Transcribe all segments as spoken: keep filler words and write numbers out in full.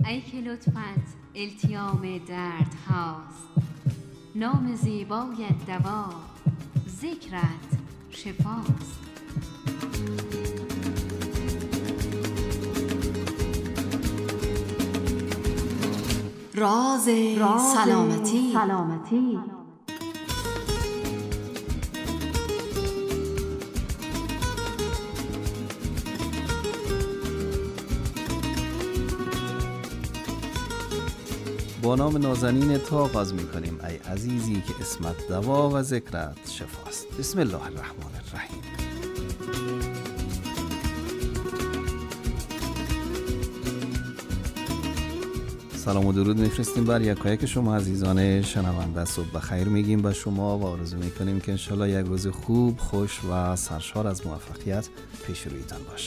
ای که لطفت التیام درد هاست، نام زیبایت دوا، ذکرت شفاست. راز سلامتی, سلامتی. با نام نازنین تو آغاز می کنیم ای عزیزی که اسمت دوا و ذکرت شفاست. بسم الله الرحمن الرحیم. سلام و درود میفرستیم بر یکایک شما عزیزان شنونده. صبح بخیر میگیم به شما و آرزو میکنیم که انشالله یک روز خوب، خوش و سرشار از موفقیت پیش رویتان باشه.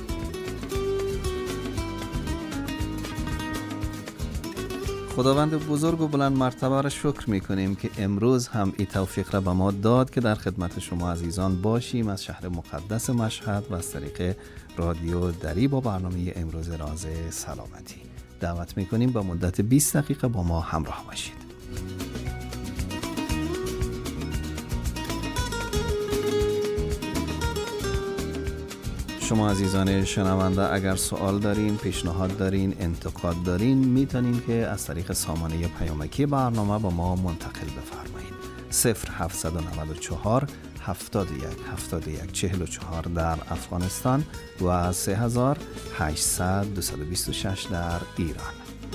خداوند بزرگ و بلند مرتبه را شکر میکنیم که امروز هم این توفیق را به ما داد که در خدمت شما عزیزان باشیم از شهر مقدس مشهد و از طریق رادیو دری با برنامه امروز راز سلامتی. دعوت میکنیم با مدت بیست دقیقه با ما همراه باشید. شما عزیزان شنونده اگر سوال دارین، پیشنهاد دارین، انتقاد دارین، میتونین که از طریق سامانه پیامکی برنامه با ما منتقل بفرمایید. صفر هفتصد و نود و چهار هفتاد و یک هفتاد و یک چهل و چهار در افغانستان و سه هزار و هشتصد دویست و بیست و شش در ایران.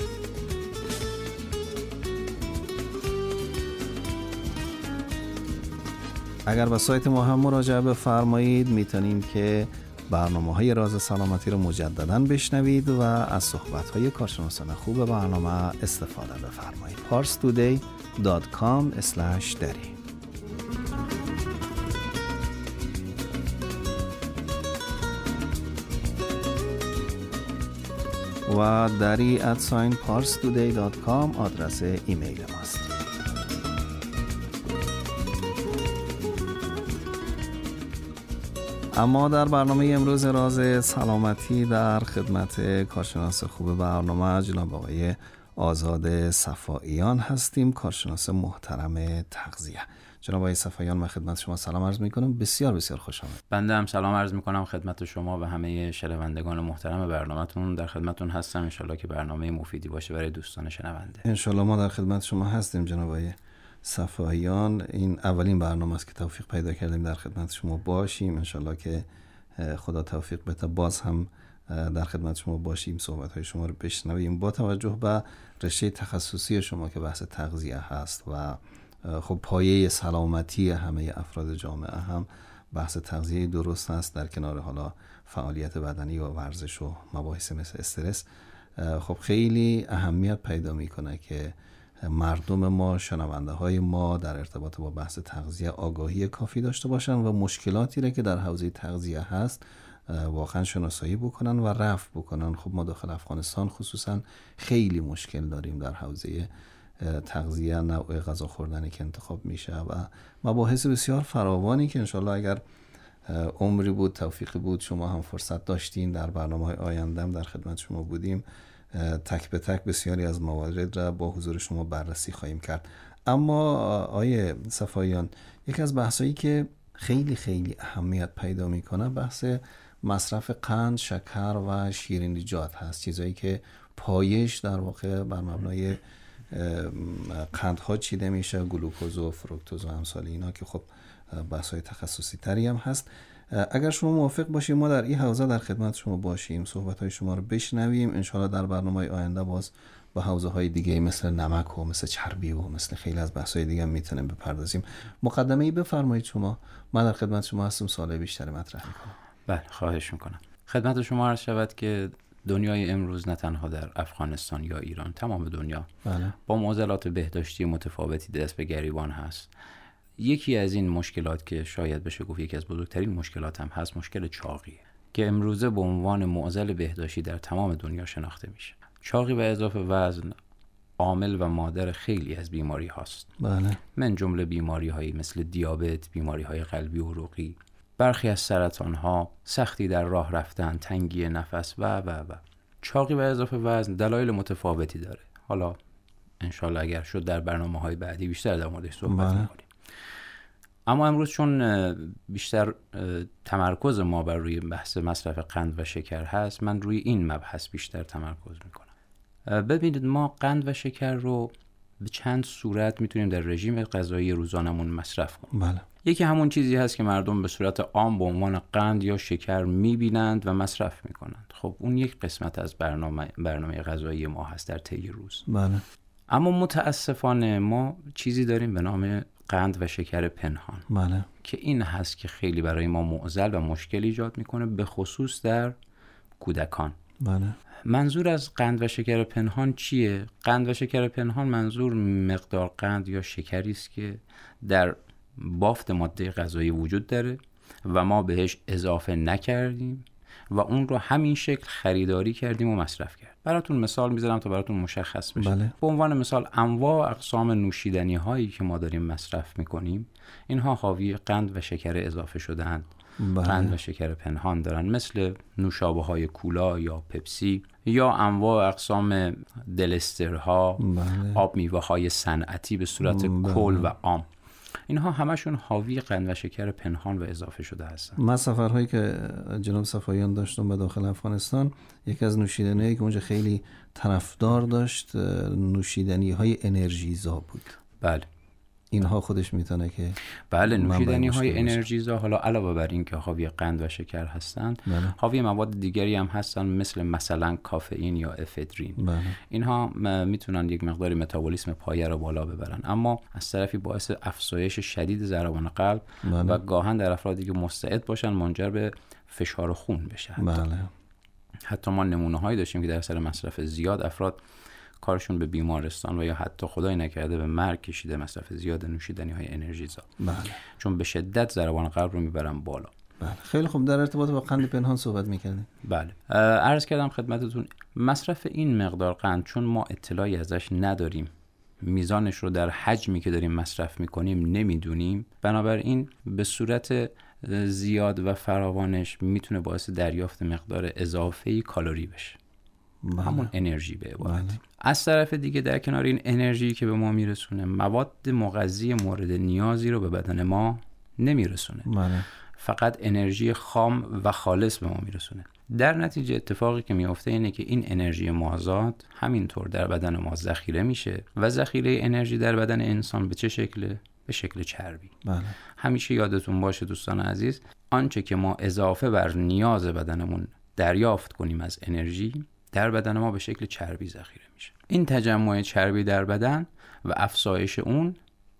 اگر به سایت ما هم مراجعه بفرمایید میتونین که برنامه‌های راز سلامتی رو مجدداً بشنوید و از صحبت‌های کارشناسان خوب برنامه استفاده بفرمایید. پارس تودی دات کام اسلش دری. و دری ات ساین پارس تودی دات کام آدرس ایمیل ماست. اما در برنامه امروز راز سلامتی در خدمت کارشناس خوب برنامه جناب آقای آزاد صفاییان هستیم، کارشناس محترم تغذیه. جناب آقای صفاییان من خدمت شما سلام عرض میکنم. بسیار بسیار خوش آمدید. بنده هم سلام عرض میکنم خدمت شما و همه شنوندگان محترم برنامه‌تون. در خدمتتون هستم، ان شاءالله که برنامه مفیدی باشه برای دوستان شنونده. ان شاءالله ما در خدمت شما هستیم جناب آقای صفاییان. این اولین برنامه است که توفیق پیدا کردیم در خدمت شما باشیم. انشالله که خدا توفیق بده باز هم در خدمت شما باشیم، صحبت‌های شما رو بشنویم با توجه به رشته تخصصی شما که بحث تغذیه هست و خب پایه سلامتی همه افراد جامعه هم بحث تغذیه درست است، در کنار حالا فعالیت بدنی و ورزش و مباحث مثل استرس. خب خیلی اهمیت پیدا میکنه که مردم ما، شنونده های ما در ارتباط با بحث تغذیه آگاهی کافی داشته باشن و مشکلاتی را که در حوزه تغذیه هست واقعا شناسایی بکنن و رفع بکنن. خب ما داخل افغانستان خصوصا خیلی مشکل داریم در حوزه تغذیه، نوع غذا خوردنی که انتخاب میشه و مباحث بسیار فراوانی که انشالله اگر عمری بود، توفیقی بود، شما هم فرصت داشتین در برنامه‌های آینده در خدمت شما بودیم، تک به تک بسیاری از موارد را با حضور شما بررسی خواهیم کرد. اما آیه صفاییان، یکی از بحثایی که خیلی خیلی اهمیت پیدا میکنه بحث مصرف قند، شکر و شیرینیجات هست، چیزایی که پایش در واقع بر مبنای قندها چیده میشه، گلوکوز و فروکتوز و امثال اینا که خب بحث‌های تخصصی تری هم هست. اگر شما موافق باشیم ما در این حوزه در خدمت شما باشیم، صحبت‌های شما رو بشنویم، انشاءالله در برنامه آینده باز با حوزه‌های دیگه مثل نمک و مثل چربی و مثل خیلی از بحث‌های دیگه میتونیم بپردازیم. مقدمه‌ای بفرمایید شما، من در خدمت شما هستم سوال بیشتری مطرح می‌کنم. بله خواهش می‌کنم. خدمت شما عرض شود که دنیای امروز نه تنها در افغانستان یا ایران، تمام دنیا بله. با معضلات بهداشتی متفاوتی دست به گریبان هست. یکی از این مشکلات که شاید بشه گفت یکی از بزرگترین مشکلات هم هست، مشکل چاقیه که امروزه به عنوان معضل بهداشتی در تمام دنیا شناخته میشه. چاقی و اضافه وزن عامل و مادر خیلی از بیماری هاست. بله. من جمله بیماری هایی مثل دیابت، بیماری های قلبی و عروقی، برخی از سرطان ها، سختی در راه رفتن، تنگی نفس و و و چاقی و اضافه وزن دلایل متفاوتی داره. حالا انشالله اگر شد در برنامه‌های بعدی بیشتر در موردش صحبت می‌کنیم. اما امروز چون بیشتر تمرکز ما بر روی بحث مصرف قند و شکر هست، من روی این مبحث بیشتر تمرکز میکنم. ببینید، ما قند و شکر رو به چند صورت میتونیم در رژیم غذایی روزانمون مصرف کنیم. بله. یکی همون چیزی هست که مردم به صورت عام به عنوان قند یا شکر میبینند و مصرف میکنند. خب اون یک قسمت از برنامه برنامه غذایی ما هست در طی روز. بله. اما متاسفانه ما چیزی داریم به نام قند و شکر پنهان. بله. که این هست که خیلی برای ما معضل و مشکل ایجاد میکنه، به خصوص در کودکان. بله. منظور از قند و شکر پنهان چیه؟ قند و شکر پنهان منظور مقدار قند یا شکری است که در بافت ماده غذایی وجود داره و ما بهش اضافه نکردیم و اون رو همین شکل خریداری کردیم و مصرف کردیم. براتون مثال میذارم تا براتون مشخص بشه. بله. به عنوان مثال انواع اقسام نوشیدنی هایی که ما داریم مصرف میکنیم، اینها حاوی قند و شکر اضافه شده‌اند. بله. قند و شکر پنهان دارن، مثل نوشابه های کولا یا پپسی یا انواع اقسام دلسترها، بله. آب میوه های صنعتی به صورت بله. کل و عام. اینها همشون حاوی قند و شکر پنهان و اضافه شده هستن. من سفرهایی که جناب صفاییان داشتم به داخل افغانستان، یکی از نوشیدنی‌هایی که اونجا خیلی طرفدار داشت نوشیدنی های انرژیزا بود. بله. اینها خودش میتونه که بله، نوشیدنی های انرژیزا حالا علاوه بر این که حاوی قند و شکر هستند، بله. حاوی مواد دیگری هم هستن، مثل مثلا کافئین یا افدرین. بله. اینها میتونن یک مقداری متابولیسم پایه رو بالا ببرن، اما از طرفی باعث افزایش شدید ضربان قلب بله. و گاهن در افرادی که مستعد باشن منجر به فشار خون بشه. حتی. بله. حتی ما نمونه هایی داشتیم که در اثر مصرف زیاد افراد کارشون به بیمارستان و یا حتی خدای نکرده به مرگ کشیده، مصرف زیاد نوشیدنی های انرژیزا. بله. چون به شدت ضربان قلب رو میبرن بالا. بله. خیلی خوب، در ارتباط با قند پنهان صحبت میکردیم. بله. عرض کردم خدمتتون مصرف این مقدار قند، چون ما اطلاعی ازش نداریم، میزانش رو در حجمی که داریم مصرف میکنیم نمیدونیم، بنابراین به صورت زیاد و فراوانش میتونه باعث دریافت مقدار اضافه‌ای کالری بشه. بله. همون انرژی به عبارتی. بله. از طرف دیگه در کنار این انرژی که به ما میرسونه، مواد مغذی مورد نیازی رو به بدن ما نمیرسونه. بله. فقط انرژی خام و خالص به ما میرسونه. در نتیجه اتفاقی که میفته اینه که این انرژی مازاد همینطور در بدن ما ذخیره میشه و ذخیره انرژی در بدن انسان به چه شکله؟ به شکل چربی. بله. همیشه یادتون باشه دوستان عزیز، آنچه که ما اضافه بر نیاز بدنمون دریافت کنیم از انرژی، در بدن ما به شکل چربی ذخیره میشه. این تجمع چربی در بدن و افزایش اون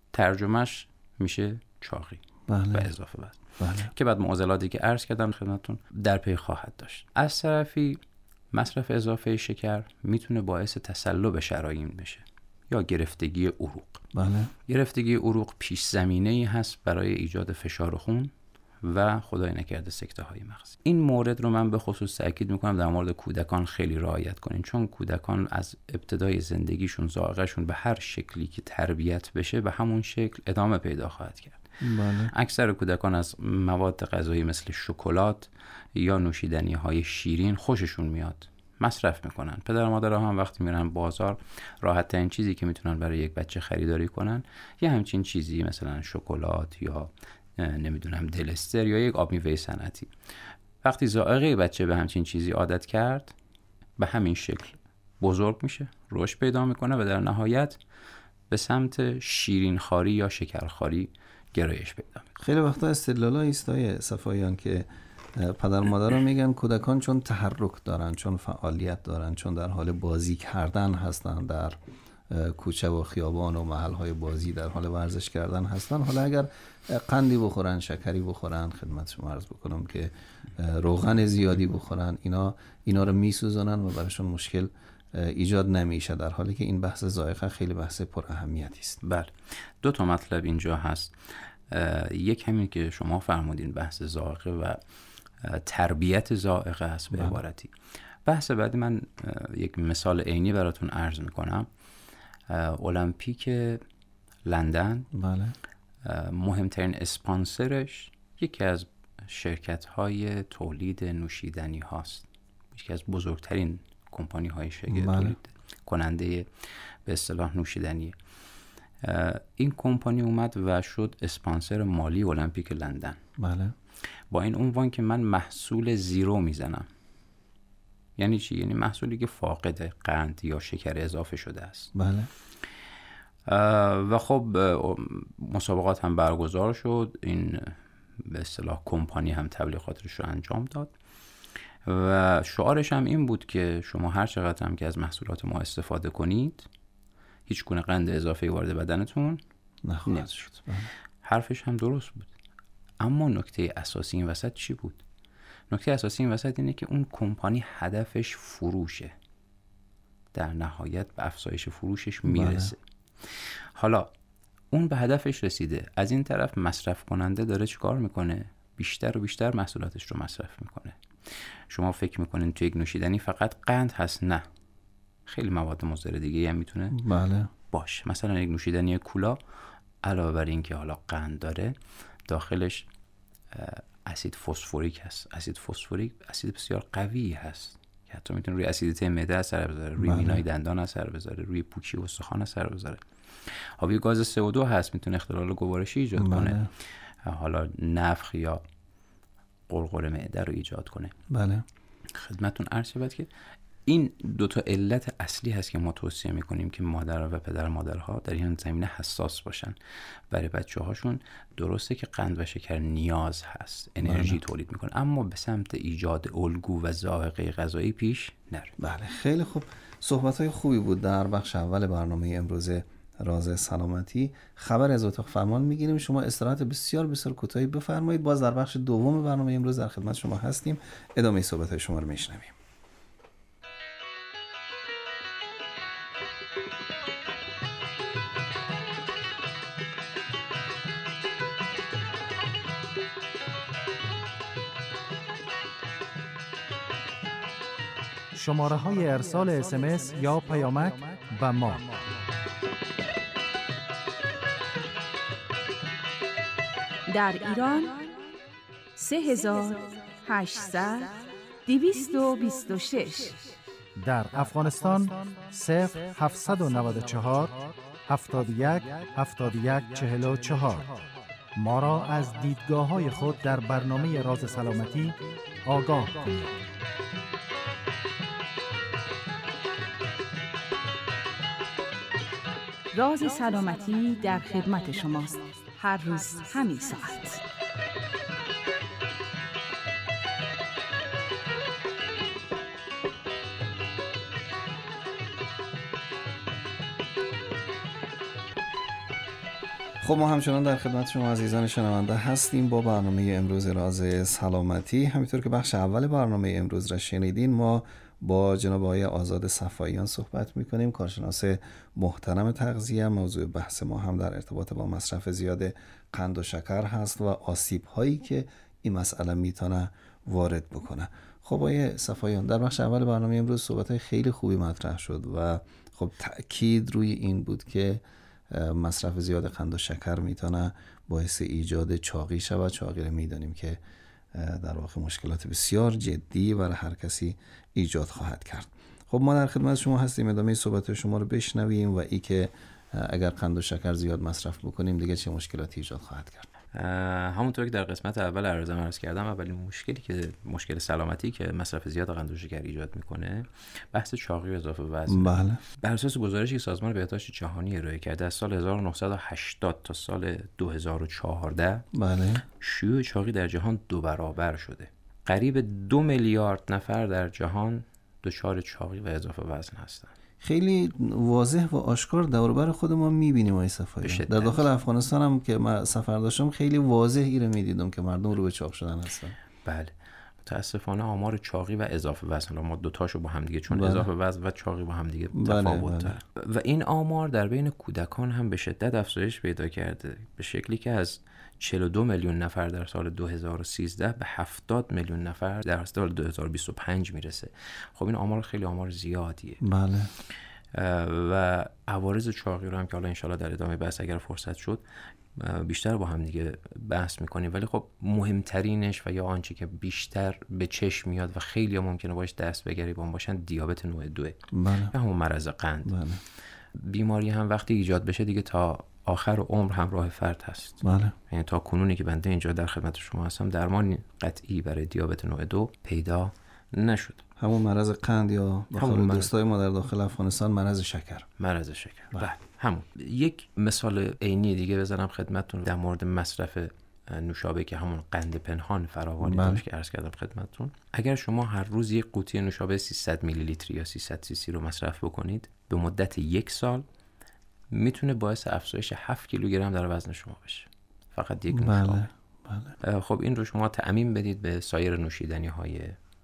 ترجمهش میشه چاقی. بله. و اضافه وزن. بله. که بعد معضلاتی که عرض کردم خدمتتون در پی خواهد داشت. از طرفی مصرف اضافه شکر میتونه باعث تصلب شرايين بشه یا گرفتگی عروق. بله. گرفتگی عروق پیش زمینه‌ای هست برای ایجاد فشار خون و خدای نکرده سکته های مغزی. این مورد رو من به خصوص تاکید میکنم در مورد کودکان خیلی رعایت کنین، چون کودکان از ابتدای زندگیشون ذائقه‌شون به هر شکلی که تربیت بشه به همون شکل ادامه پیدا خواهد کرد. بله. اکثر کودکان از مواد غذایی مثل شکلات یا نوشیدنی های شیرین خوششون میاد، مصرف میکنن. پدر و مادرها هم وقتی میرن بازار، راحت ترین چیزی که میتونن برای یک بچه خریداری کنن یه همچین چیزی مثلا شکلات یا نمیدونم دلستر یا یک آب میوه صنعتی. وقتی ذائقه بچه به همچین چیزی عادت کرد، به همین شکل بزرگ میشه، رشد پیدا میکنه و در نهایت به سمت شیرین خواری یا شکرخواری گرایش پیدا میکنه. خیلی وقتا استدلالایی است های صفاییان که پدر مادرها میگن کودکان چون تحرک دارن، چون فعالیت دارن، چون در حال بازی کردن هستن، در کوچه و خیابان و محل‌های بازی در حال ورزش کردن هستن، حالا اگر قندی بخورن، شکری بخورن، خدمت شما عرض بکنم که روغن زیادی بخورن، اینا اینا رو میسوزونن و براشون مشکل ایجاد نمیشه، در حالی که این بحث ذائقه خیلی بحث پر اهمیتی است. بله، دو تا مطلب اینجا هست. یک همین که شما فرمودین بحث ذائقه و تربیت ذائقه است به عبارتی. بحث بعدی من یک مثال عینی براتون عرض میکنم. المپیک لندن، بله، مهمترین اسپانسرش یکی از شرکت های تولید نوشیدنی هاست، یکی از بزرگترین کمپانی های شگه بله. تولید کننده به اصطلاح نوشیدنیه. این کمپانی اومد و شد اسپانسر مالی المپیک لندن. بله. با این عنوان که من محصول زیرو میزنم. یعنی چی؟ یعنی محصولی که فاقد قند یا شکر اضافه شده است. بله. و خب مسابقات هم برگزار شد، این به اصطلاح کمپانی هم تبلیغاتش رو انجام داد و شعارش هم این بود که شما هر چقدر هم که از محصولات ما استفاده کنید هیچ گونه قند اضافه وارد بدنتون نخواهد شد. حرفش هم درست بود، اما نکته اساسی این وسط چی بود؟ نکته اساسی این وسط اینه که اون کمپانی هدفش فروشه، در نهایت به افزایش فروشش میرسه. بله. حالا اون به هدفش رسیده، از این طرف مصرف کننده داره چیکار میکنه؟ بیشتر و بیشتر محصولاتش رو مصرف میکنه. شما فکر میکنین توی یک نوشیدنی فقط قند هست؟ نه، خیلی مواد مضر دیگه هم میتونه بله باشه. مثلا یک نوشیدنی کولا علاوه بر این که حالا قند داره، داخلش اسید فسفوریک هست. اسید فسفوریک اسید بسیار قوی هست که حتی میتونه روی اسیدیته معده اثر بذاره، روی بله. مینای دندان اثر بذاره، روی پوکی و استخوان اثر بذاره. حاوی گاز سی او دو هست، میتونه اختلال گوارشی ایجاد بله. کنه، حالا نفخ یا قرقر معده رو ایجاد کنه. بله. خدمتتون عرض شود که این دو تا علت اصلی هست که ما توصیه میکنیم که مادر و پدر مادرها در این زمینه حساس باشن. برای بچه‌هاشون درسته که قند و شکر نیاز هست، انرژی بله. تولید میکنه، اما به سمت ایجاد الگو و ذائقه غذایی پیش نره. بله خیلی خوب. صحبت‌های خوبی بود در بخش اول برنامه امروز راز سلامتی. خبر از اتاق فرمان میگیریم، شما استراحت بسیار بسیار کوتاهی بفرمایید. باز در بخش دوم برنامه امروز در خدمت شما هستیم، ادامه صحبت‌های شما رو میشنویم. شماره های ارسال اس ام اس یا پیامک به ما: در ایران سه هزار و هشتصد دویست و بیست و شش، در افغانستان صفر هفتصد و نود و چهار هفتاد و یک هفتاد و یک چهل و چهار. ما را از دیدگاه های خود در برنامه راز سلامتی آگاه کنید. راز سلامتی در خدمت شماست، هر روز همین ساعت. خب ما همچنان در خدمت شما عزیزان شنونده هستیم با برنامه امروز راز سلامتی. همینطور که بخش اول برنامه امروز را شنیدین، ما با جناب آقای آزاد صفاییان صحبت میکنیم، کارشناس محترم تغذیه. موضوع بحث ما هم در ارتباط با مصرف زیاد قند و شکر هست و آسیب هایی که این مسئله میتونه وارد بکنه. خب آقای صفاییان، در بخش اول برنامه امروز صحبت های خیلی خوبی مطرح شد و خب تأکید روی این بود که مصرف زیاد قند و شکر میتونه باعث ایجاد چاقی شود. چاقی رو میدانیم که در واقع مشکلات بسیار جدی برای هر کسی ایجاد خواهد کرد. خب ما در خدمت شما هستیم، ادامه صحبت شما رو بشنویم و ای که اگر قند و شکر زیاد مصرف بکنیم دیگه چه مشکلاتی ایجاد خواهد کرد. همونطور که در قسمت اول عرضم عرض کردم، اولین مشکلی که مشکل سلامتی که مصرف زیاد قند و شکر ایجاد میکنه بحث چاقی و اضافه وزن. بله. بر اساس گزارشی که سازمان بهداشت جهانی ارائه کرده از سال هزار و نهصد و هشتاد تا سال دو هزار و چهارده، بله، شیوع چاقی در جهان دو برابر شده. قریب دو میلیارد نفر در جهان دچار چاقی و اضافه وزن هستند. خیلی واضح و آشکار دور و بر خود ما می‌بینیم آقای صفایی. در داخل افغانستان هم که من سفر داشتم خیلی واضح ایره می‌دیدم که مردم رو به چاق شدن هستن. بله. متاسفانه آمار چاقی و اضافه وزن، ما دو تاشو با هم دیگه، چون بله. اضافه وزن و چاقی با هم دیگه تفاوت داره. بله. و این آمار در بین کودکان هم به شدت افزایش پیدا کرده، به شکلی که از چهل و دو میلیون نفر در سال دو هزار و سیزده به هفتاد میلیون نفر در سال دو هزار و بیست و پنج میرسه. خب این آمار خیلی آمار زیادیه. بله. و عوارض چاقی رو هم که حالا انشالله در ادامه بحث اگر فرصت شد بیشتر با هم دیگه بحث میکنیم، ولی خب مهمترینش و یا آنچه که بیشتر به چشم میاد و خیلی ممکنه باش دست به گریبان باشن دیابت نوع دو، بله. یا همون مرض قند. بله. بیماری هم وقتی ایجاد بشه دیگه تا آخر عمر همراه فرد هست. بله. یعنی تا کنونی که بنده اینجا در خدمت شما هستم درمان قطعی برای دیابت نوع دو پیدا نشد. همون مرض قند یا داخل دوستای ما در داخل افغانستان مرض شکر. مرض شکر. بله. بله. همون. یک مثال عینی دیگه بزنم خدمتتون در مورد مصرف نوشابه که همون قند پنهان فراوانی بله. داشت که عرض کردم خدمتتون. اگر شما هر روز یک قوطی نوشابه سیصد میلی لیتر یا سیصد سی سی رو مصرف بکنید به مدت یک سال میتونه باعث افزایش هفت کیلوگرم در وزن شما بشه. فقط یک نوشابه. بله. بله. خب این رو شما تعمیم بدید به سایر نوشیدنی های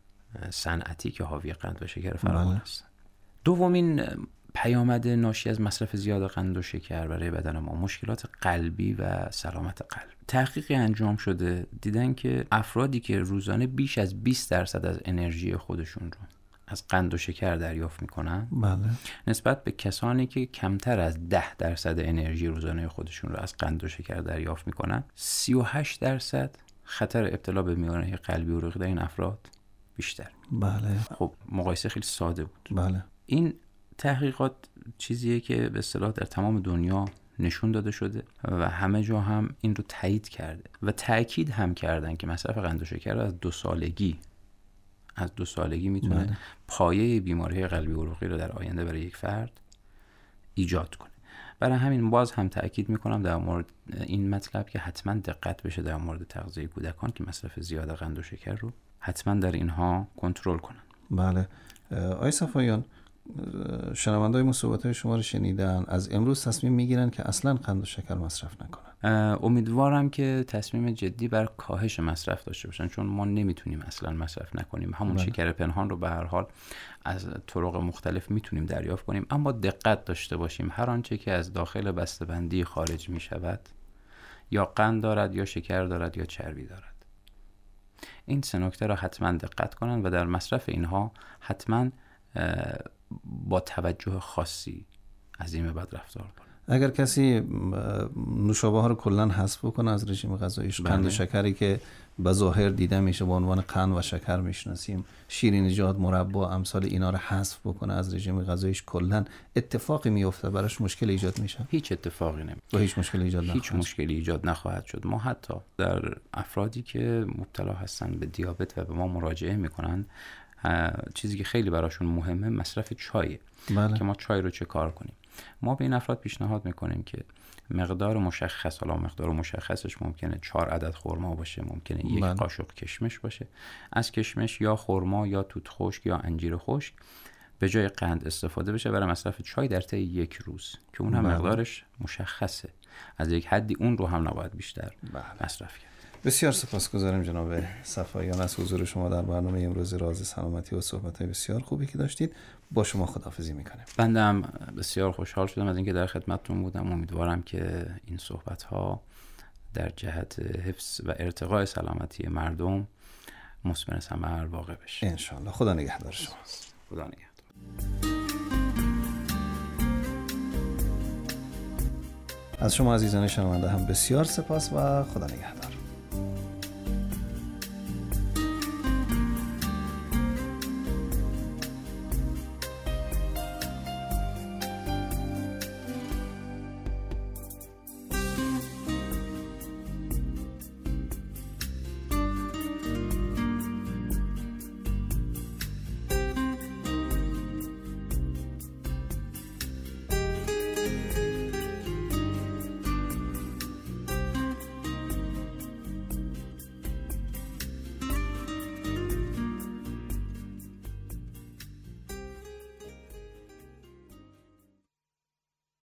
صنعتی که حاوی قند و شکر فراوان بله. هستند. دومین پیامد ناشی از مصرف زیاد قند و شکر برای بدن ما مشکلات قلبی و سلامت قلب. تحقیقی انجام شده دیدن که افرادی که روزانه بیش از بیست درصد از انرژی خودشون رو از قند و شکر دریافت میکنن، بله. نسبت به کسانی که کمتر از ده درصد انرژی روزانه خودشون رو از قند و شکر دریافت میکنن، سی و هشت درصد خطر ابتلا به میانه قلبی عروقی در این افراد بیشتر. بله. خب مقایسه خیلی ساده بود. بله. این تحقیقات چیزیه که به اصطلاح در تمام دنیا نشون داده شده و همه جا هم این رو تایید کرده و تأکید هم کردن که مصرف قند و شکر از دو سالگی از دو سالگی میتونه بله. پایه بیماری قلبی عروقی رو در آینده برای یک فرد ایجاد کنه. برای همین باز هم تأکید میکنم در مورد این مطلب که حتما دقت بشه در مورد تغذیه کودکان که مصرف زیاد قند و شکر رو حتما در اینها کنترل کنن. بله. آقای صفاییان، شنونده‌های مصاحبت‌های شما رو شنیدن، از امروز تصمیم میگیرن که اصلا قند و شکر مصرف نکنن. امیدوارم که تصمیم جدی بر کاهش مصرف داشته باشن، چون ما نمیتونیم اصلا مصرف نکنیم. همون بله. شکر پنهان رو به هر حال از طرق مختلف میتونیم دریافت کنیم، اما دقت داشته باشیم هر آنچه که از داخل بسته‌بندی خارج میشود یا قند دارد یا شکر دارد یا چربی دارد. این سه نکته را حتما دقت کنن و در مصرف اینها حتما با توجه خاصی عزیم بد رفتار کنن. اگر کسی نوشابه ها رو کلا حذف بکنه از رژیم غذاییش، قند و شکری که به ظاهر دیده میشه به عنوان قند و شکر میشناسیم، شیرینیجات، مربا، امثال اینا رو حذف بکنه از رژیم غذاییش، کلا اتفاقی میفته براش؟ مشکل ایجاد میشه؟ هیچ اتفاقی نمیفته. با هیچ مشکلی ایجاد نخواهد هیچ مشکلی ایجاد نخواهد شد. ما حتی در افرادی که مبتلا هستن به دیابت و به ما مراجعه میکنن، چیزی که خیلی براشون مهمه مصرف چایه. بله. که ما چای رو چه کار کنیم؟ ما به این افراد پیشنهاد میکنیم که مقدار مشخص، حالا مقدار مشخصش ممکنه چهار عدد خرما باشه، ممکنه یک بله. قاشق کشمش باشه. از کشمش یا خرما یا توت خشک یا انجیر خشک به جای قند استفاده بشه برای مصرف چای در طی یک روز که اون هم بله. مقدارش مشخصه، از یک حدی اون رو هم نباید بیشتر بله. مصرف کرد. بسیار سپاسگزارم جناب صفاییان از حضور شما در برنامه امروز راز سلامتی و صحبت‌های بسیار خوبی که داشتید. با شما خداحافظی می‌کنم. بنده هم بسیار خوشحال شدم از اینکه در خدمتتون بودم. امیدوارم که این صحبت‌ها در جهت حفظ و ارتقاء سلامتی مردم مثمر ثمر واقع بشه. ان شاء الله. خدا نگهدار شما. خدا نگهدار. از شما عزیزان شنونده هم بسیار سپاس و خدا نگهدار.